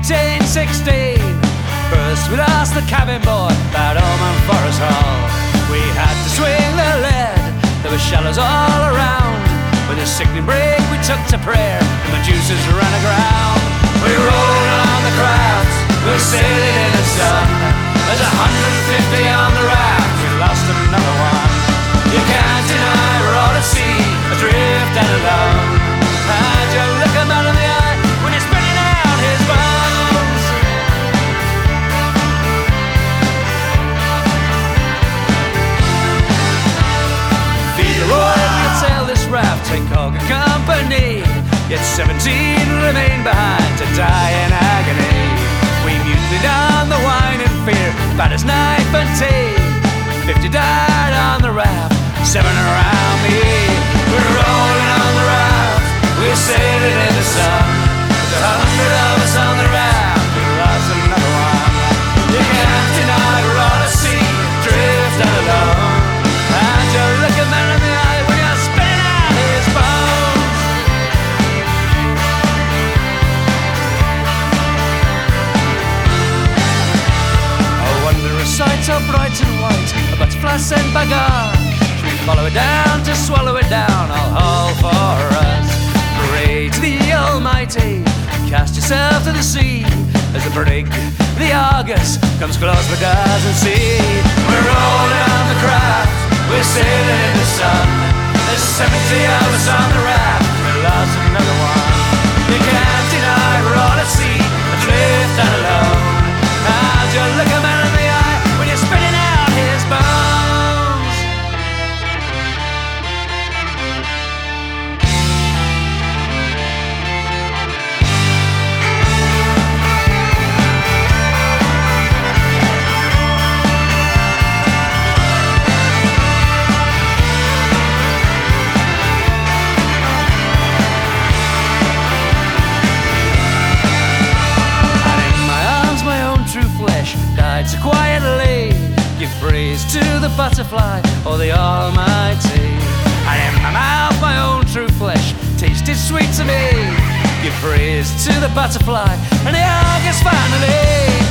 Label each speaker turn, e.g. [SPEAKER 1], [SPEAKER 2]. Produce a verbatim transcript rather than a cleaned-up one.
[SPEAKER 1] eighteen sixteen. First we lost the cabin boy, bad omen for us all. We had to swing the lead, there were shallows all around. With a sickening break we took to prayer, and the juices ran aground. We rolled on the crowds, we were sailing in the sun. There's a hundred and fifty on the raft, we lost another one. You can't deny we're all at sea, adrift and alone. And you look a man in the eye when you're spitting out his bones. Feed the royal, we'll sail this raft, take Hog and company. Yet seventeen remain behind to die in agony. We mutinied on the wine and fear, bad as knife and tea. Fifty died on the raft, seven around me. We're rolling on the raft, we're sailing in the sun. There's a hundred of us on the raft, we lost another one. You can't deny we're on a sea, drift and alone. And you look a man in the eye when you're spinning out his bones. I wonder a sight so bright and white, a butterfly sent by God. Should we follow it down to swallow it down? I'll haul for us. Pray to the Almighty, cast yourself to the sea. As the brig, the Argus, comes close but doesn't see. We're rolling on the craft, we're sailing in the sun. There's seventy of us on the raft, we lost another one. You can't deny we're all at sea, adrift and alone. And you look a man in the eye when you're spitting out his bones. Died so quietly. Give praise to the butterfly or the Almighty. And in my mouth my own true flesh tasted sweet to me. Give praise to the butterfly and the Argus finally.